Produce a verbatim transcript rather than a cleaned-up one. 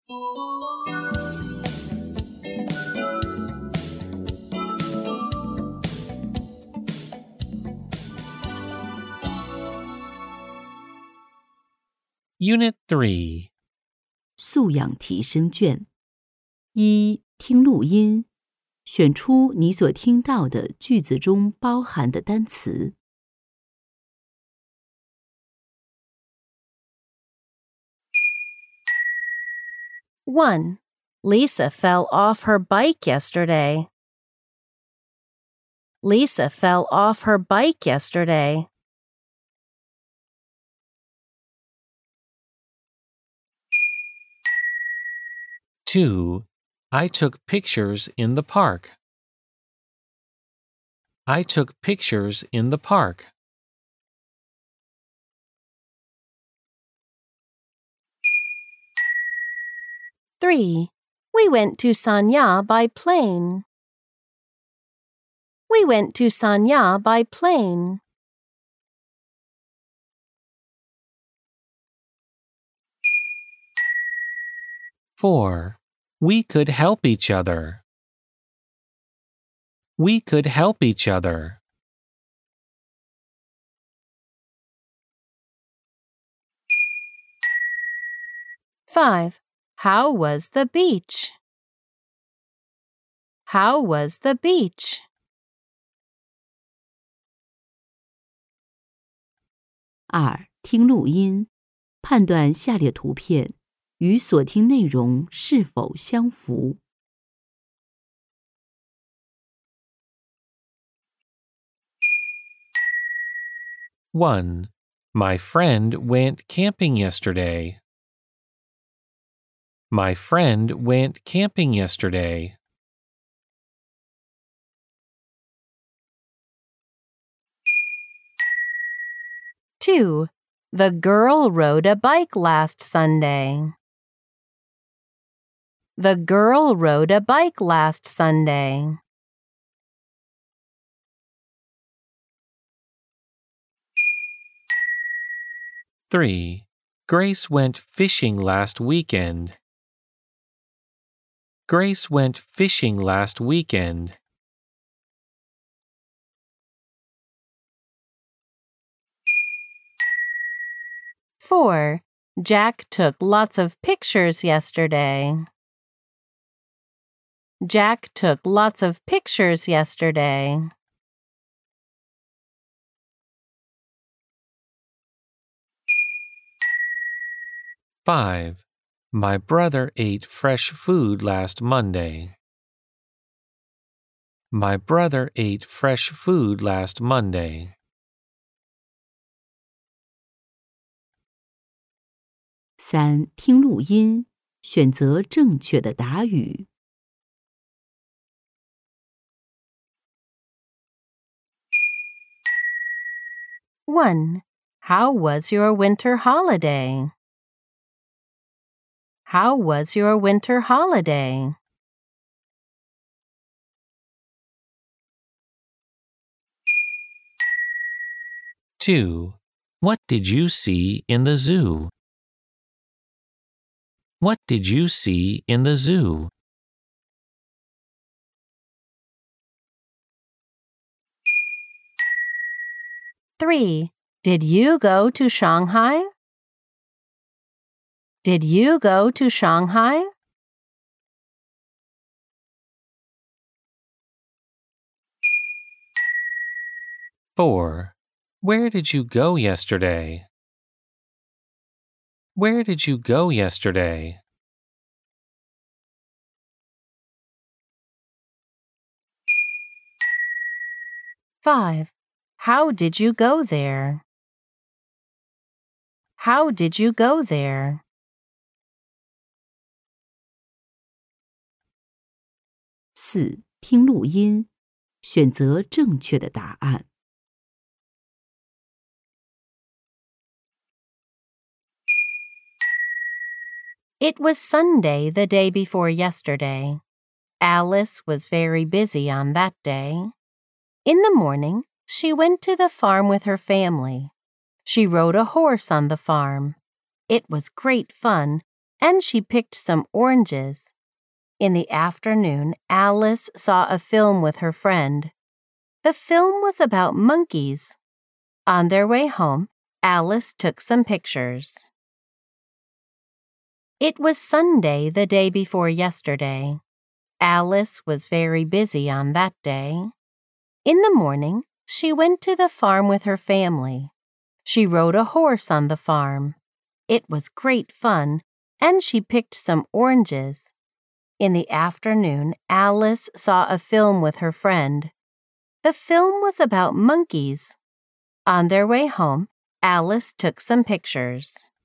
Unit three. 素养提升卷。一、听录音，选出你所听到的句子中包含的单词。 one. Lisa fell off her bike yesterday. Lisa fell off her bike yesterday. Two. I took pictures in the park. I took pictures in the park. three. We went to Sanya by plane. We went to Sanya by plane. Four. We could help each other. We could help each other. five. How was the beach? How was the beach? 二、听录音，判断下列图片与所听内容是否相符。 One. My friend went camping yesterday. My friend went camping yesterday. two. The girl rode a bike last Sunday. The girl rode a bike last Sunday. Three. Grace went fishing last weekend. Grace went fishing last weekend. four. Jack took lots of pictures yesterday. Jack took lots of pictures yesterday. Five. My brother ate fresh food last Monday. My brother ate fresh food last Monday. 三、听录音，选择正确的答语。 one. How was your winter holiday? How was your winter holiday? Two. What did you see in the zoo? What did you see in the zoo? three. Did you go to Shanghai? Did you go to Shanghai? Four. Where did you go yesterday? Where did you go yesterday? five. How did you go there? How did you go there? 四、听录音，选择正确的答案。 It was Sunday the day before yesterday. Alice was very busy on that day. In the morning, she went to the farm with her family. She rode a horse on the farm. It was great fun, and she picked some oranges. In the afternoon, Alice saw a film with her friend. The film was about monkeys. On their way home, Alice took some pictures. It was Sunday the day before yesterday. Alice was very busy on that day. In the morning, she went to the farm with her family. She rode a horse on the farm. It was great fun, and she picked some oranges. In the afternoon, Alice saw a film with her friend. The film was about monkeys. On their way home, Alice took some pictures.